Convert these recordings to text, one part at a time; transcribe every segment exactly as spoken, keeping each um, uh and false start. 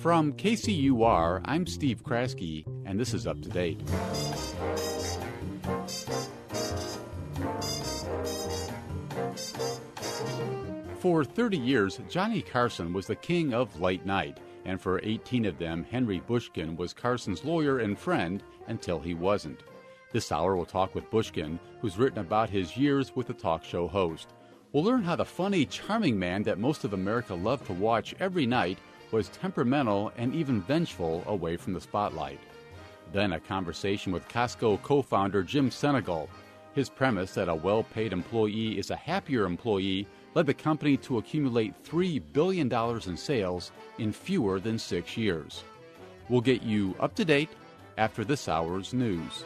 From K C U R, I'm Steve Kraske, and this is Up to Date. For thirty years, Johnny Carson was the king of late night, and for eighteen of them, Henry Bushkin was Carson's lawyer and friend until he wasn't. This hour, we'll talk with Bushkin, who's written about his years with the talk show host. We'll learn how the funny, charming man that most of America loved to watch every night was temperamental and even vengeful away from the spotlight. Then a conversation with Costco co-founder Jim Senegal. His premise that a well-paid employee is a happier employee led the company to accumulate three billion dollars in sales in fewer than six years. We'll get you up to date after this hour's news.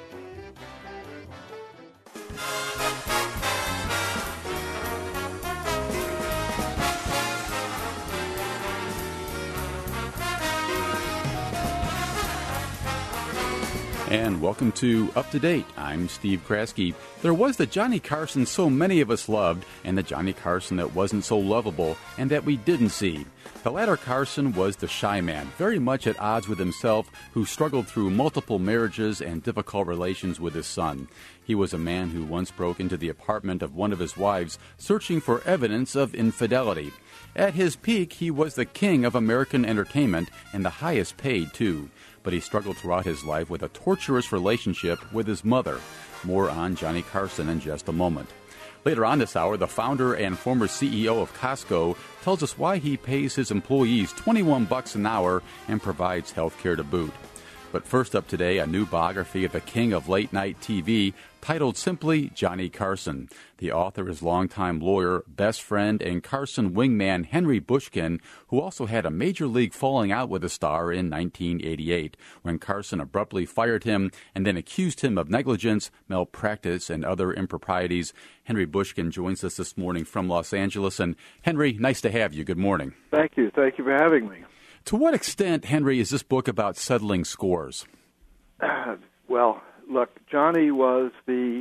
And welcome to Up to Date. I'm Steve Kraske. There was the Johnny Carson so many of us loved, and the Johnny Carson that wasn't so lovable and that we didn't see. The latter Carson was the shy man, very much at odds with himself, who struggled through multiple marriages and difficult relations with his son. He was a man who once broke into the apartment of one of his wives, searching for evidence of infidelity. At his peak, he was the king of American entertainment and the highest paid, too. But he struggled throughout his life with a torturous relationship with his mother. More on Johnny Carson in just a moment. Later on this hour, the founder and former C E O of Costco tells us why he pays his employees twenty-one bucks an hour and provides health care to boot. But first up today, a new biography of the king of late-night T V titled simply Johnny Carson. The author is longtime lawyer, best friend, and Carson wingman Henry Bushkin, who also had a major league falling out with the star in nineteen eighty-eight, when Carson abruptly fired him and then accused him of negligence, malpractice, and other improprieties. Henry Bushkin joins us this morning from Los Angeles. And Henry, nice to have you. Good morning. Thank you. Thank you for having me. To what extent, Henry, is this book about settling scores? Uh, well, look, Johnny was the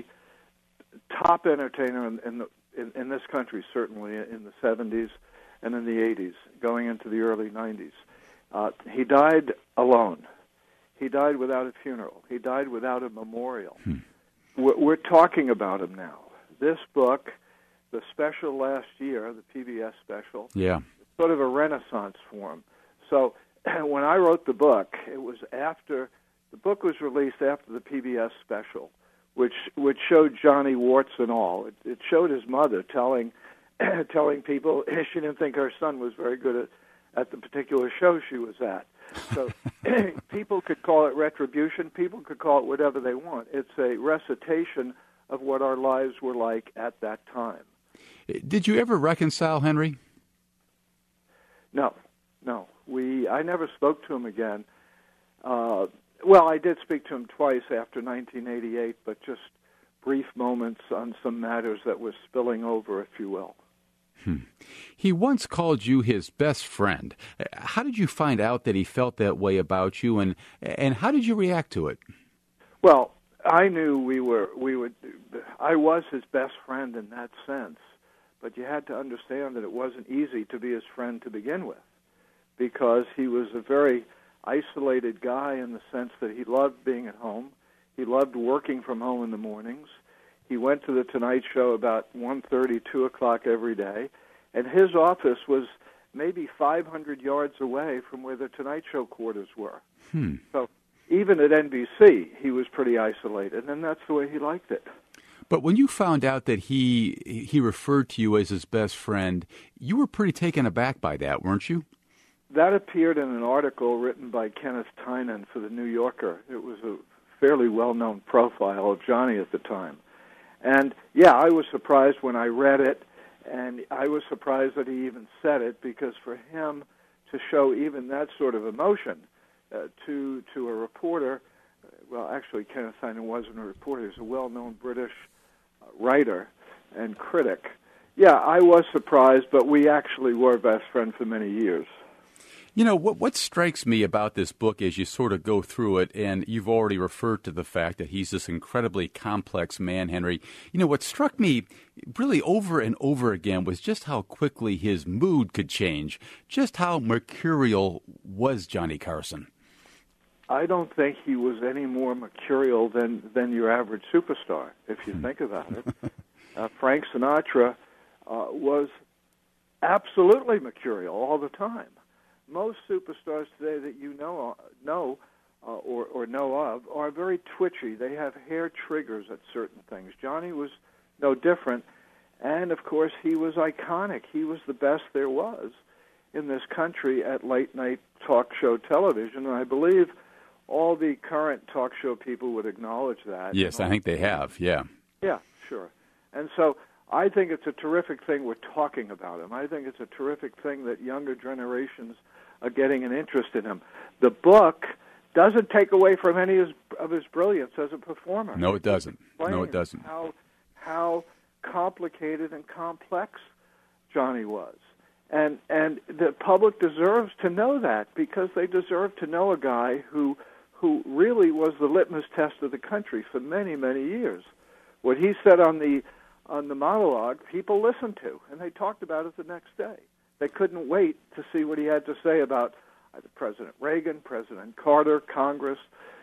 top entertainer in, in, the, in, in this country, certainly in the seventies and in the eighties, going into the early nineties. Uh, he died alone. He died without a funeral. He died without a memorial. Hmm. We're, we're talking about him now. This book, the special last year, the P B S special, yeah, sort of a renaissance for him. So when I wrote the book, it was after, the book was released after the P B S special, which which showed Johnny warts and all. It, it showed his mother telling telling people she didn't think her son was very good at, at the particular show she was at. So people could call it retribution. People could call it whatever they want. It's a recitation of what our lives were like at that time. Did you ever reconcile, Henry? No, no. We I never spoke to him again. Uh, well, I did speak to him twice after nineteen eighty-eight, but just brief moments on some matters that were spilling over, if you will. Hmm. He once called you his best friend. How did you find out that he felt that way about you, and and how did you react to it? Well, I knew we were we would. I was his best friend in that sense, but you had to understand that it wasn't easy to be his friend to begin with, because he was a very isolated guy in the sense that he loved being at home. He loved working from home in the mornings. He went to the Tonight Show about one thirty, two o'clock every day, and his office was maybe five hundred yards away from where the Tonight Show quarters were. Hmm. So even at N B C, he was pretty isolated, and that's the way he liked it. But when you found out that he he referred to you as his best friend, you were pretty taken aback by that, weren't you? That appeared in an article written by Kenneth Tynan for The New Yorker. It was a fairly well-known profile of Johnny at the time. And, yeah, I was surprised when I read it, and I was surprised that he even said it, because for him to show even that sort of emotion uh, to to a reporter, uh, well, actually, Kenneth Tynan wasn't a reporter. He's a well-known British uh, writer and critic. Yeah, I was surprised, but we actually were best friends for many years. You know, what what strikes me about this book as you sort of go through it, and you've already referred to the fact that he's this incredibly complex man, Henry. You know, what struck me really over and over again was just how quickly his mood could change, just how mercurial was Johnny Carson. I don't think he was any more mercurial than, than your average superstar, if you think about it. Uh, Frank Sinatra uh, was absolutely mercurial all the time. Most superstars today that you know know uh, or, or know of are very twitchy. They have hair triggers at certain things. Johnny was no different, and of course he was iconic. He was the best there was in this country at late-night talk show television, and I believe all the current talk show people would acknowledge that. Yes, I think they have, yeah. Yeah, sure. And so I think it's a terrific thing we're talking about him. I think it's a terrific thing that younger generations are getting an interest in him. The book doesn't take away from any of his, of his brilliance as a performer. No, it doesn't. No, it doesn't. How, how complicated and complex Johnny was. And and the public deserves to know that, because they deserve to know a guy who who really was the litmus test of the country for many, many years. What he said on the on the monologue, people listened to, and they talked about it the next day. They couldn't wait to see what he had to say about either President Reagan, President Carter, Congress.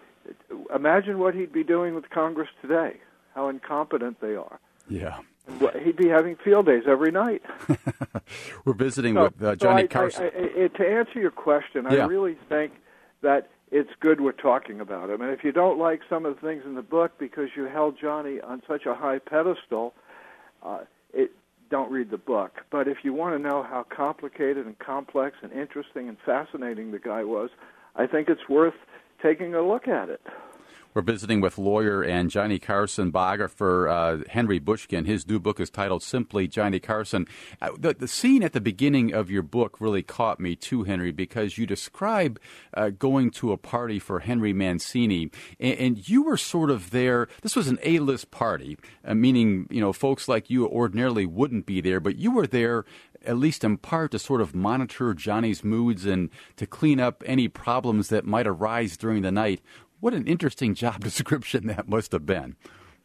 Imagine what he'd be doing with Congress today, how incompetent they are. Yeah. He'd be having field days every night. We're visiting so, with uh, Johnny so I, Carson. I, I, to answer your question, yeah. I really think that it's good we're talking about him. And if you don't like some of the things in the book because you held Johnny on such a high pedestal, uh, it, don't read the book. But if you want to know how complicated and complex and interesting and fascinating the guy was, I think it's worth taking a look at it. We're visiting with lawyer and Johnny Carson biographer uh, Henry Bushkin. His new book is titled simply Johnny Carson. Uh, the, the scene at the beginning of your book really caught me too, Henry, because you describe uh, going to a party for Henry Mancini, and, and you were sort of there. This was an A-list party, uh, meaning you know folks like you ordinarily wouldn't be there, but you were there at least in part to sort of monitor Johnny's moods and to clean up any problems that might arise during the night. What an interesting job description that must have been.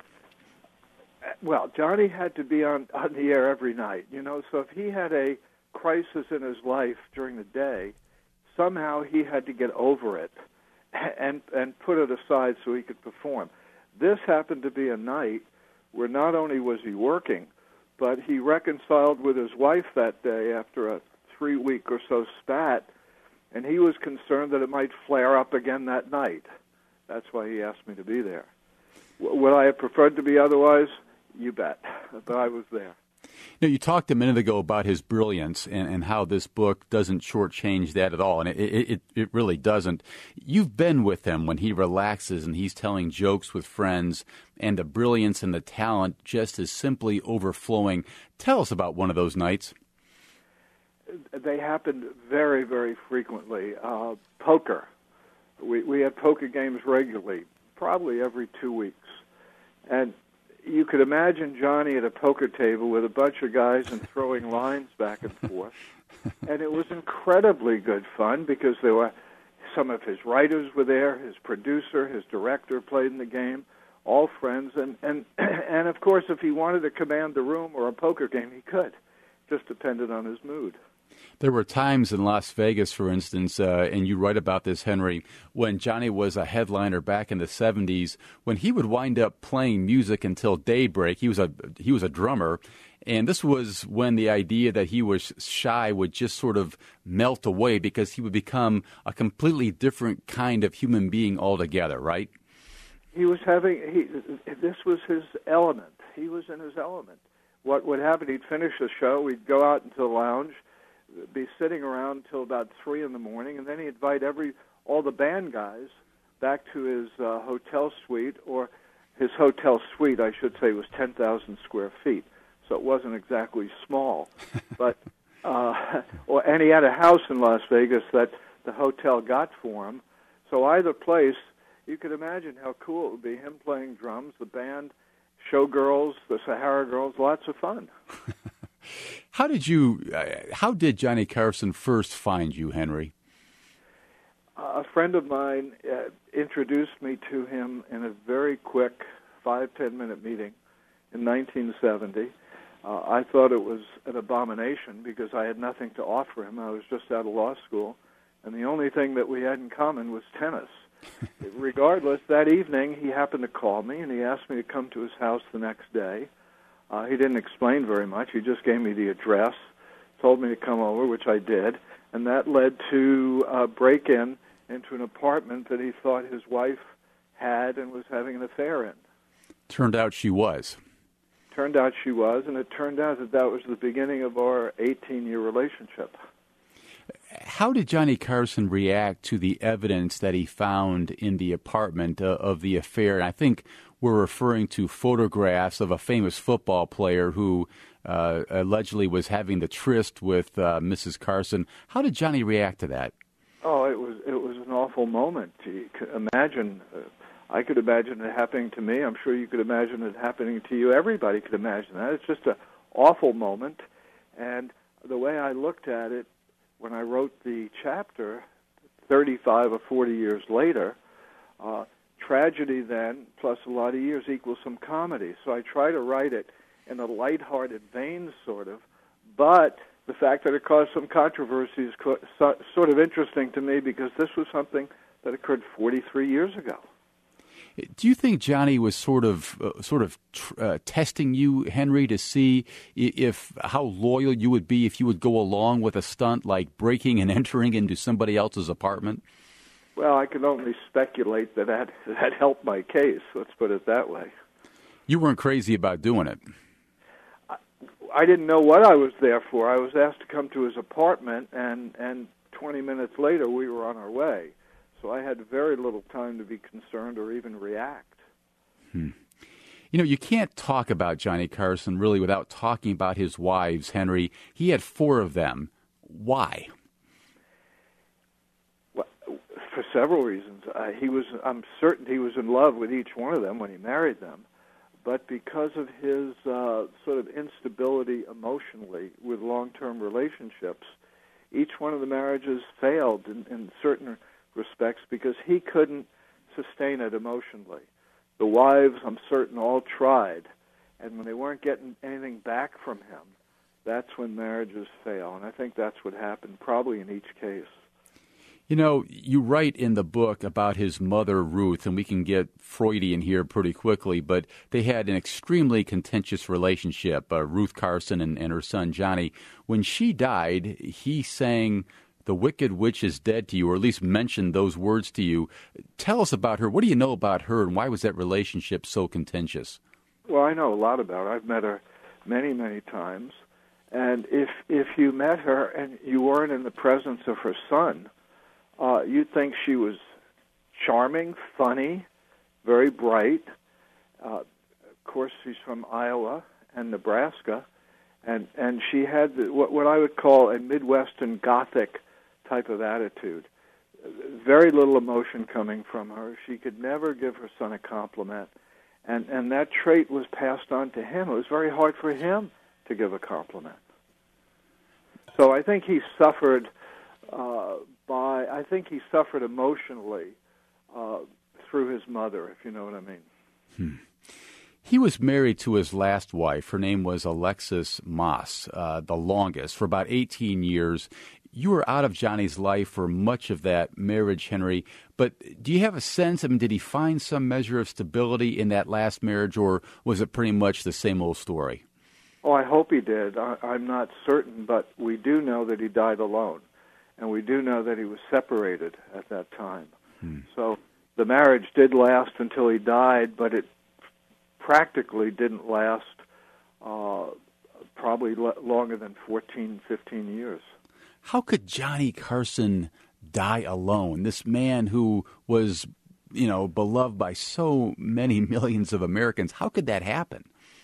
Well, Johnny had to be on, on the air every night, you know, so if he had a crisis in his life during the day, somehow he had to get over it and and put it aside so he could perform. This happened to be a night where not only was he working, but he reconciled with his wife that day after a three-week or so spat, and he was concerned that it might flare up again that night. That's why he asked me to be there. Would I have preferred to be otherwise? You bet. But I was there. Now, you talked a minute ago about his brilliance and, and how this book doesn't shortchange that at all, and it, it, it really doesn't. You've been with him when he relaxes and he's telling jokes with friends, and the brilliance and the talent just is simply overflowing. Tell us about one of those nights. They happened very, very frequently. Uh, poker. We we had poker games regularly, probably every two weeks. And you could imagine Johnny at a poker table with a bunch of guys and throwing lines back and forth. And it was incredibly good fun because there were some of his writers were there, his producer, his director played in the game, all friends. And, and, and of course, if he wanted to command the room or a poker game, he could. Just depended on his mood. There were times in Las Vegas, for instance, uh, and you write about this, Henry, when Johnny was a headliner back in the seventies, when he would wind up playing music until daybreak. He was a he was a drummer, and this was when the idea that he was shy would just sort of melt away because he would become a completely different kind of human being altogether, right? He was having, he, this was his element. He was in his element. What would happen, he'd finish the show, we'd go out into the lounge, be sitting around until about three in the morning, and then he'd invite every all the band guys back to his uh, hotel suite, or his hotel suite, I should say, was ten thousand square feet, so it wasn't exactly small. But uh, or and he had a house in Las Vegas that the hotel got for him. So either place, you could imagine how cool it would be, him playing drums, the band, showgirls, the Sahara Girls, lots of fun. How did you? Uh, how did Johnny Carson first find you, Henry? A friend of mine uh, introduced me to him in a very quick five, ten-minute meeting in nineteen seventy. Uh, I thought it was an abomination because I had nothing to offer him. I was just out of law school, and the only thing that we had in common was tennis. Regardless, that evening he happened to call me, and he asked me to come to his house the next day. Uh, he didn't explain very much. He just gave me the address, told me to come over, which I did, and that led to a break-in into an apartment that he thought his wife had and was having an affair in. Turned out she was. Turned out she was, and it turned out that that was the beginning of our eighteen-year relationship. How did Johnny Carson react to the evidence that he found in the apartment uh, of the affair? And I think we're referring to photographs of a famous football player who uh, allegedly was having the tryst with uh, Missus Carson. How did Johnny react to that? Oh, it was it was an awful moment. You could imagine, uh, I could imagine it happening to me. I'm sure you could imagine it happening to you. Everybody could imagine that. It's just an awful moment. And the way I looked at it, when I wrote the chapter, thirty-five or forty years later, uh, tragedy then plus a lot of years equals some comedy. So I try to write it in a lighthearted vein, sort of, but the fact that it caused some controversy is co- so, sort of interesting to me because this was something that occurred forty-three years ago. Do you think Johnny was sort of uh, sort of tr- uh, testing you, Henry, to see if how loyal you would be if you would go along with a stunt like breaking and entering into somebody else's apartment? Well, I can only speculate that that, that helped my case. Let's put it that way. You weren't crazy about doing it. I, I didn't know what I was there for. I was asked to come to his apartment, and, and twenty minutes later we were on our way. So I had very little time to be concerned or even react. Hmm. You know, you can't talk about Johnny Carson really without talking about his wives, Henry. He had four of them. Why? Well, for several reasons. Uh, he was, I'm certain he was in love with each one of them when he married them. But because of his uh, sort of instability emotionally with long-term relationships, each one of the marriages failed in, in certain respects because he couldn't sustain it emotionally. The wives, I'm certain, all tried, and when they weren't getting anything back from him, that's when marriages fail, and I think that's what happened probably in each case. You know, you write in the book about his mother, Ruth, and we can get Freudian here pretty quickly, but they had an extremely contentious relationship, uh, Ruth Carson and, and her son, Johnny. When she died, he sang "The Wicked Witch is Dead" to you, or at least mentioned those words to you. Tell us about her. What do you know about her, and why was that relationship so contentious? Well, I know a lot about her. I've met her many, many times. And if if you met her and you weren't in the presence of her son, uh, you'd think she was charming, funny, very bright. Uh, of course, she's from Iowa and Nebraska, and, and she had the, what, what I would call a Midwestern Gothic type of attitude. Very little emotion coming from her. She could never give her son a compliment, and and that trait was passed on to him. It was very hard for him to give a compliment. So I think he suffered uh, by. I think he suffered emotionally uh, through his mother, if you know what I mean. Hmm. He was married to his last wife. Her name was Alexis Moss, uh, the longest, for about eighteen years. You were out of Johnny's life for much of that marriage, Henry, but do you have a sense, I mean, did he find some measure of stability in that last marriage, or was it pretty much the same old story? Oh, I hope he did. I, I'm not certain, but we do know that he died alone, and we do know that he was separated at that time. Hmm. So the marriage did last until he died, but it practically didn't last uh, probably l- longer than fourteen, fifteen years. How could Johnny Carson die alone? This man who was, you know, beloved by so many millions of Americans. How could that happen?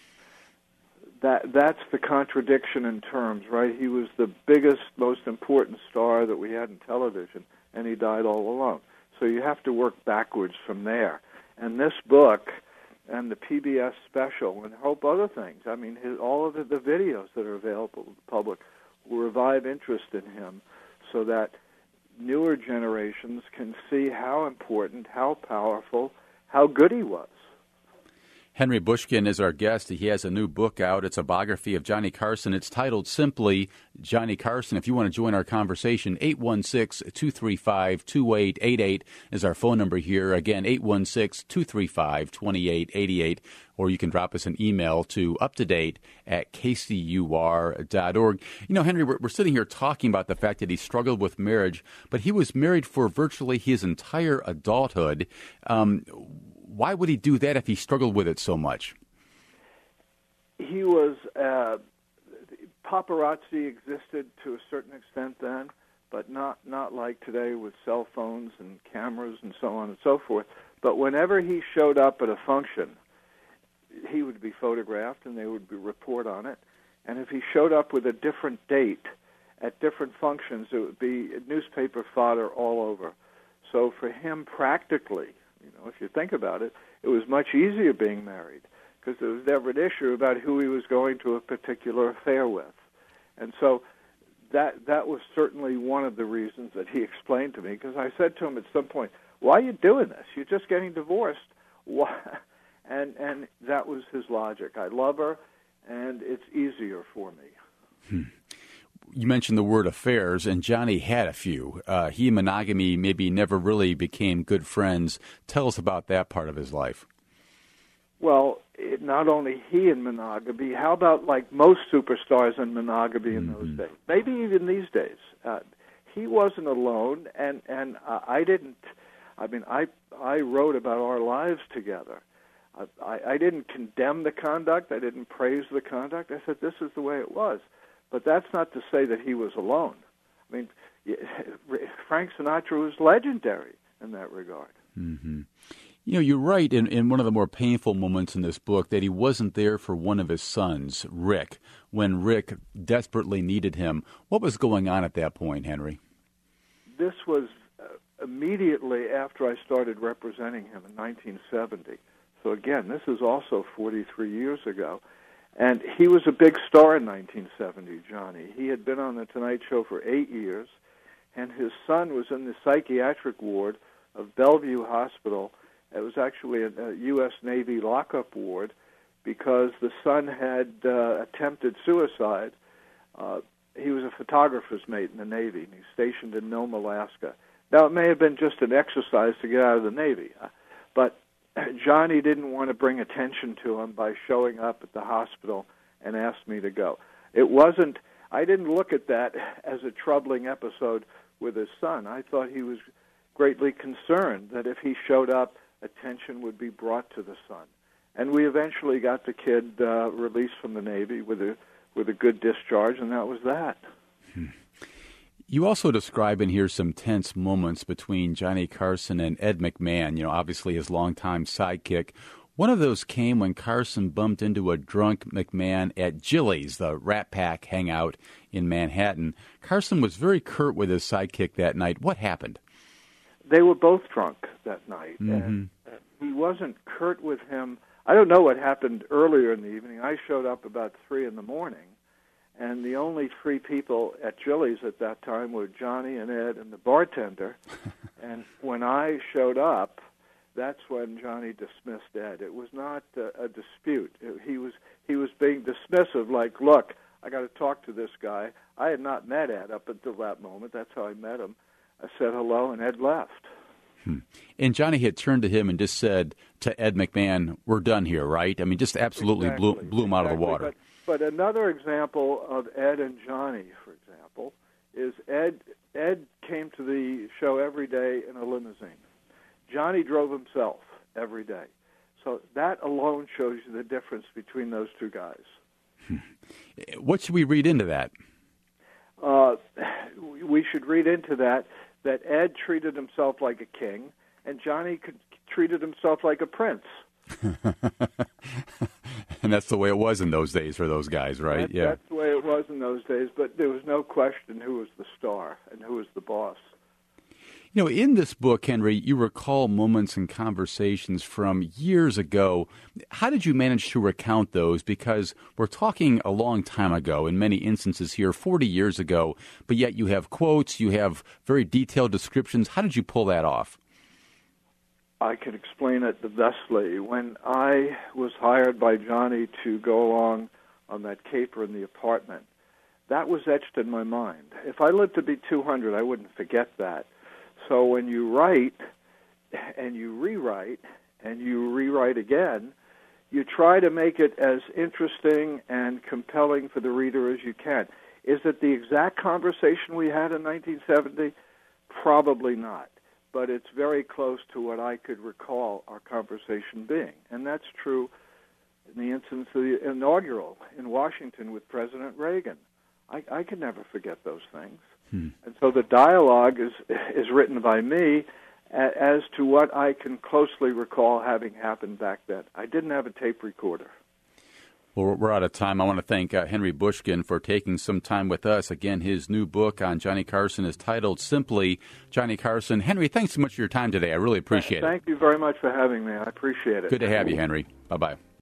That that's the contradiction in terms, right? He was the biggest, most important star that we had in television, and he died all alone. So you have to work backwards from there. And this book and the P B S special and hope other things. I mean, his, all of the, the videos that are available to the public will revive interest in him so that newer generations can see how important, how powerful, how good he was. Henry Bushkin is our guest. He has a new book out. It's a biography of Johnny Carson. It's titled simply Johnny Carson. If you want to join our conversation, eight one six, two three five, two eight eight eight is our phone number here. Again, eight one six, two three five, two eight eight eight. Or you can drop us an email to uptodate at k c u r dot org. You know, Henry, we're, we're sitting here talking about the fact that he struggled with marriage, but he was married for virtually his entire adulthood. Um, why would he do that if he struggled with it so much? He was, uh, paparazzi existed to a certain extent then, but not, not like today with cell phones and cameras and so on and so forth. But whenever he showed up at a function, he would be photographed and they would be report on it. And if he showed up with a different date at different functions, it would be newspaper fodder all over. So for him, practically, you know, if you think about it, it was much easier being married because there was never an issue about who he was going to a particular affair with. And so that that was certainly one of the reasons that he explained to me, because I said to him at some point, why are you doing this? You're just getting divorced. Why? And and that was his logic. I love her, and it's easier for me. Hmm. You mentioned the word affairs, and Johnny had a few. Uh, he and monogamy maybe never really became good friends. Tell us about that part of his life. Well, it, not only he and monogamy, how about like most superstars in monogamy in mm-hmm. those days? Maybe even these days. Uh, he wasn't alone, and, and uh, I didn't, I mean, I, I wrote about our lives together. I, I didn't condemn the conduct. I didn't praise the conduct. I said, this is the way it was. But that's not to say that he was alone. I mean, Frank Sinatra was legendary in that regard. Mm-hmm. You know, you're right in, in one of the more painful moments in this book that he wasn't there for one of his sons, Rick, when Rick desperately needed him. What was going on at that point, Henry? This was uh, immediately after I started representing him in nineteen seventy. So again, this is also forty-three years ago. And he was a big star in nineteen seventy, Johnny. He had been on The Tonight Show for eight years, and his son was in the psychiatric ward of Bellevue Hospital. It was actually a, a U S Navy lockup ward because the son had uh, attempted suicide. Uh, he was a photographer's mate in the Navy, and he's stationed in Nome, Alaska. Now, it may have been just an exercise to get out of the Navy, uh, but Johnny didn't want to bring attention to him by showing up at the hospital and asked me to go. It wasn't, I didn't look at that as a troubling episode with his son. I thought he was greatly concerned that if he showed up, attention would be brought to the son. And we eventually got the kid uh, released from the Navy with a with a good discharge, and that was that. Hmm. You also describe in here some tense moments between Johnny Carson and Ed McMahon, you know, obviously his longtime sidekick. One of those came when Carson bumped into a drunk McMahon at Jilly's, the Rat Pack hangout in Manhattan. Carson was very curt with his sidekick that night. What happened? They were both drunk that night, mm-hmm. and he wasn't curt with him. I don't know what happened earlier in the evening. I showed up about three in the morning, and the only three people at Jilly's at that time were Johnny and Ed and the bartender. And when I showed up, that's when Johnny dismissed Ed. It was not a, a dispute. It, he was he was being dismissive, like, look, I got to talk to this guy. I had not met Ed up until that moment. That's how I met him. I said hello, and Ed left. Hmm. And Johnny had turned to him and just said to Ed McMahon, we're done here, right? I mean, just absolutely exactly. blew, blew him exactly. out of the water. But, but another example of Ed and Johnny, for example, is Ed Ed came to the show every day in a limousine. Johnny drove himself every day. So that alone shows you the difference between those two guys. Hmm. What should we read into that? Uh, we should read into that that Ed treated himself like a king, and Johnny could, treated himself like a prince. And that's the way it was in those days for those guys, right? That, yeah, that's the way it was in those days, but there was no question who was the star and who was the boss. You know, in this book, Henry, you recall moments and conversations from years ago. How did you manage to recount those? Because we're talking a long time ago, in many instances here, forty years ago, but yet you have quotes, you have very detailed descriptions. How did you pull that off? I can explain it thusly. When I was hired by Johnny to go along on that caper in the apartment, that was etched in my mind. If I lived to be two hundred, I wouldn't forget that. So when you write and you rewrite and you rewrite again, you try to make it as interesting and compelling for the reader as you can. Is it the exact conversation we had in nineteen seventy? Probably not. But it's very close to what I could recall our conversation being. And that's true in the instance of the inaugural in Washington with President Reagan. I, I could never forget those things. Hmm. And so the dialogue is is written by me as to what I can closely recall having happened back then. I didn't have a tape recorder. Well, we're out of time. I want to thank uh, Henry Bushkin for taking some time with us. Again, his new book on Johnny Carson is titled simply Johnny Carson. Henry, thanks so much for your time today. I really appreciate Thank it. Thank you very much for having me. I appreciate it. Good to have you, Henry. Bye-bye.